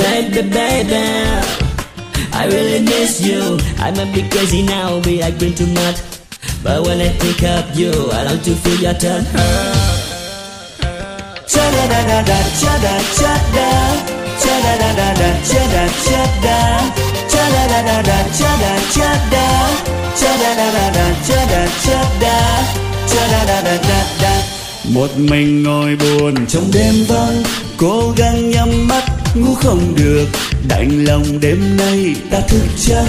baby, baby. I really miss you. I might be crazy now, be acting too much, but when I think of you, I long to feel your touch. Cha da da da da, cha da cha da, cha da da da da, cha da cha da, cha da da da da, cha da cha da, cha da da da da, cha da cha da, cha da da da da da. Một mình ngồi buồn trong đêm vắng, cố gắng nhắm mắt ngủ không được, đành lòng đêm nay ta thức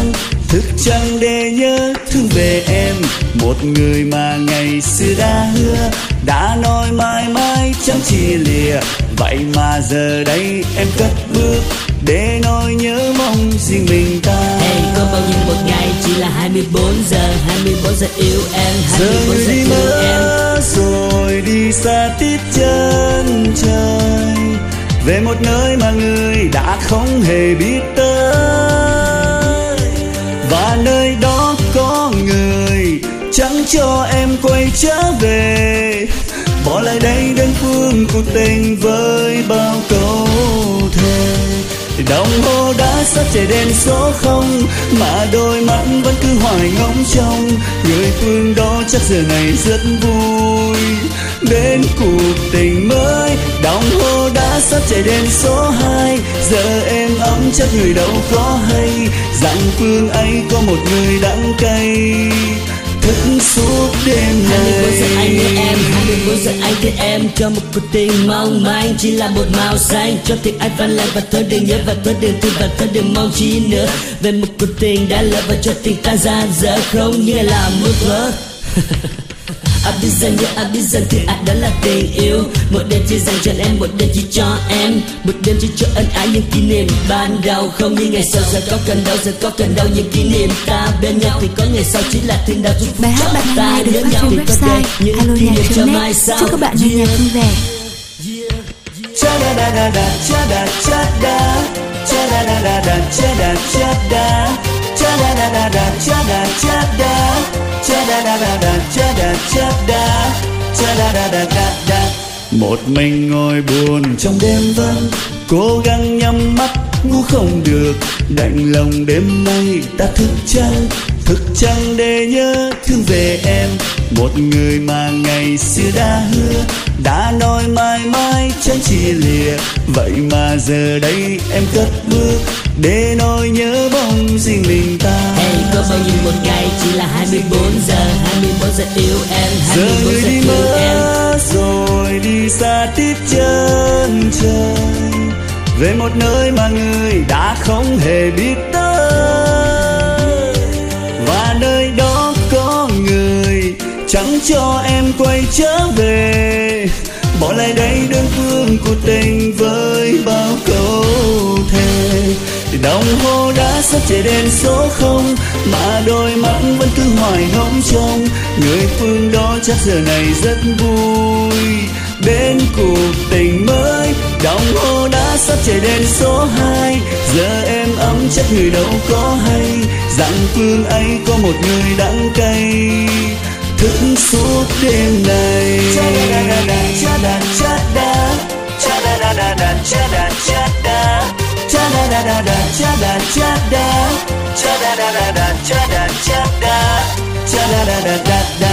trắng để nhớ thương về em, một người mà ngày xưa đã hứa, đã nói mãi mãi chẳng chia lìa, vậy mà giờ đây em cất bước để nỗi nhớ mong riêng mình ta. Hey, có bao nhiêu một ngày chỉ là 24 giờ yêu em, 24 giờ yêu em. Rồi đi xa tít chân trời, về một nơi mà người đã không hề biết tới, và nơi đó có người chẳng cho em quay trở về, bỏ lại đây đơn phương cuộc tình với bao câu thề. Đồng hồ đã sắp chạy đến số 0, mà đôi mắt vẫn cứ hoài ngóng trông người phương đó, chắc giờ này rất vui đến cuộc tình mới. Đồng hồ đã sắp chạy đến số 2, giờ em ấm chắc người đâu có hay rằng phương ấy có một người đắng cay thức suốt đêm này. 24 giờ anh nhớ em, 24 giờ anh thương em, cho một cuộc tình mong manh chỉ là một màu xanh, cho tình anh vẫn lại và thôi đừng nhớ, và thôi đừng thương, và thôi đừng mong chi nữa, về một cuộc tình đã lỡ và cho tình ta ra dở không như là mưa vỡ. Anh biết rằng nhớ, anh biết rằng thương anh đó là tình yêu, một đêm chỉ dành cho em, một đêm chỉ cho em, một đêm chỉ cho ân ái những kỷ niệm ban đầu, không như ngày sau. Giờ có cần đâu những kỷ niệm ta bên nhau, thì có ngày sau chỉ là thương đau chúc phúc cho ta. Nhớ nhau thì có đây những kỷ niệm cho mai sau. Chúc các bạn nghe nhạc vui vẻ. Cha da da da da, cha da cha da, cha da da da da, cha da cha da, cha da da da da, cha da cha da, cha da da da da, cha da cha da, cha da da da da da. Một mình ngồi buồn trong đêm vắng, cố gắng nhắm mắt ngủ không được, đành lòng đêm nay ta thức trắng để nhớ thương về em, một người mà ngày xưa đã hứa, đã nói mãi mãi chẳng chia lìa, vậy mà giờ đây em cất bước để nỗi nhớ bóng riêng mình ta. Hey, có bao nhiêu một ngày chỉ là 24 giờ yêu em, 24 giờ yêu em. Rồi đi xa tít chân trời, về một nơi mà người đã không hề biết tới, và nơi đó có người chẳng cho em quay trở về, bỏ lại đây đơn phương cuộc tình với bao câu thề. Đồng hồ đã sắp chạy đến số 0, mà đôi mắt vẫn cứ hoài ngóng trông người phương đó, chắc giờ này rất vui đến cuộc tình mới. Đồng hồ đã sắp chạy đến số 2, giờ em ấm chắc người đâu có hay rằng phương ấy có một người đắng cay thức suốt đêm này. Cha da da da, cha da cha da, cha da da da da, cha da cha da, cha da da da da, cha da cha da, cha da da da da, cha da cha da, cha da da da da da.